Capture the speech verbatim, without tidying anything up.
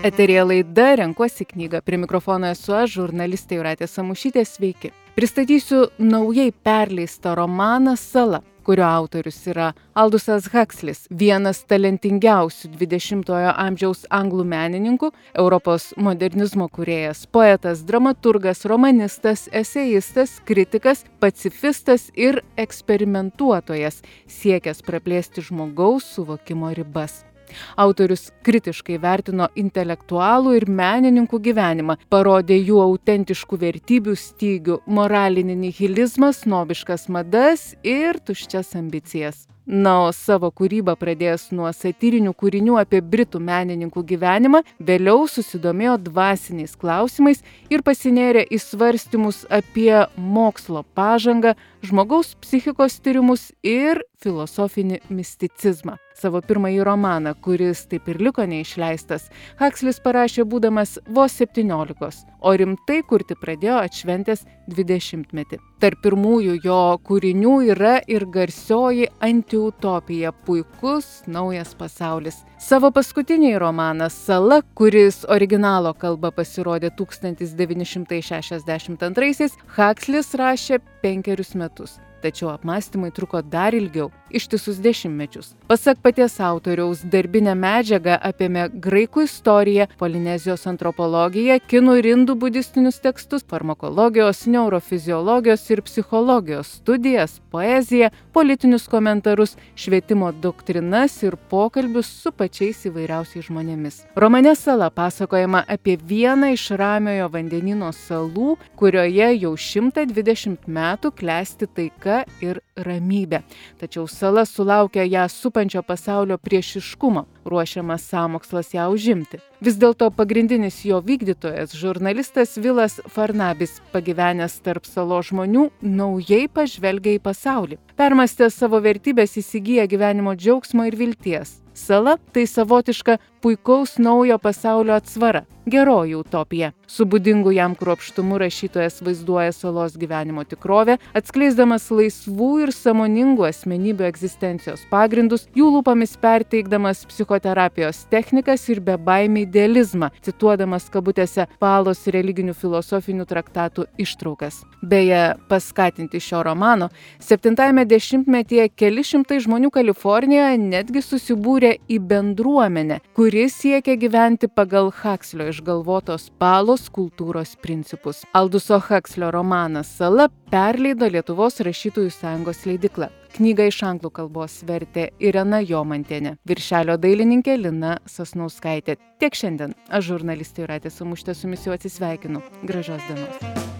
Eteryje laida Renkuosi knygą. Prie mikrofono esu aš, žurnalistė Jūratė Samušytė. Sveiki. Pristatysiu naujai perleistą romaną Sala, kurio autorius yra Aldusas Huxley'is, vienas talentingiausių dvidešimtojo amžiaus anglų menininkų, Europos modernizmo kūrėjas, poetas, dramaturgas, romanistas, eseistas, kritikas, pacifistas ir eksperimentuotojas, siekęs praplėsti žmogaus suvokimo ribas. Autorius kritiškai vertino intelektualų ir menininkų gyvenimą, parodė jų autentiškų vertybių stygių, moralinį nihilizmą, snobiškas madas ir tuščias ambicijas. Na, o savo kūrybą pradėjęs nuo satyrinių kūrinių apie britų menininkų gyvenimą, vėliau susidomėjo dvasiniais klausimais ir pasinėrė į svarstymus apie mokslo pažangą, žmogaus psichikos tyrimus ir filosofinį misticizmą. Savo pirmąjį romaną, kuris taip ir liko neišleistas, Huxley'is parašė būdamas vos septyniolikos, o rimtai kurti pradėjo atšventęs dvidešimtmetį. Tarp pirmųjų jo kūrinių yra ir garsioji antiutopija – puikus naujas pasaulis. Savo paskutinį romaną Sala, kuris originalo kalba pasirodė tūkstantis devyni šimtai šešiasdešimt antraisiais, Huxley'is rašė penkerius metus. Tačiau apmąstymai truko dar ilgiau – ištisus dešimtmečius. Pasak paties autoriaus, darbinę medžiagą apėmė graikų istoriją, Polinezijos antropologiją, kinų ir indų budistinius tekstus, farmakologijos, neurofiziologijos ir psichologijos studijas, poeziją, politinius komentarus, švietimo doktrinas ir pokalbius su pačiais įvairiausiais žmonėmis. Romane Sala pasakojama apie vieną iš Ramiojo vandenyno salų, kurioje jau šimtą dvidešimt metų klesti taika ir ramybė. Tačiau sala sulaukia ją supančio pasaulio priešiškumo, ruošiamas sąmokslas ją užimti. Vis dėlto pagrindinis jo vykdytojas, žurnalistas Vilas Farnabis, pagyvenęs tarp salos žmonių, naujai pažvelgia į pasaulį. Permąstęs savo vertybės, įsigyja gyvenimo džiaugsmo ir vilties. Sala – tai savotiška puikaus naujo pasaulio atsvara, geroji utopija. Su būdingu jam kruopštumu rašytojas vaizduoja salos gyvenimo tikrovę, atskleisdamas laisvų ir sąmoningų asmenybių egzistencijos pagrindus, jų lūpomis perteikdamas psichoterapijos technikas ir bebaimį idealizmą, cituodamas kabutėse Palos religinių filosofinių traktatų ištraukas. Beje, paskatinti šio romano, septintajame dešimtmetyje keli šimtai žmonių Kalifornijoje netgi susibūrė į bendruomenę, kuri siekia gyventi pagal Huxley'o išgalvotos Palos kultūros principus. Alduso Huxley'o romanas Sala perleido Lietuvos rašytojų sąjungos leidykla. Knygą iš anglų kalbos vertė Irena Jomantienė, viršelio dailininkė Lina Sasnauskaitė. Tiek šiandien. Aš, žurnalistė Jūratė Samušytė, su jumis jau atsisveikinu. Gražios dienos.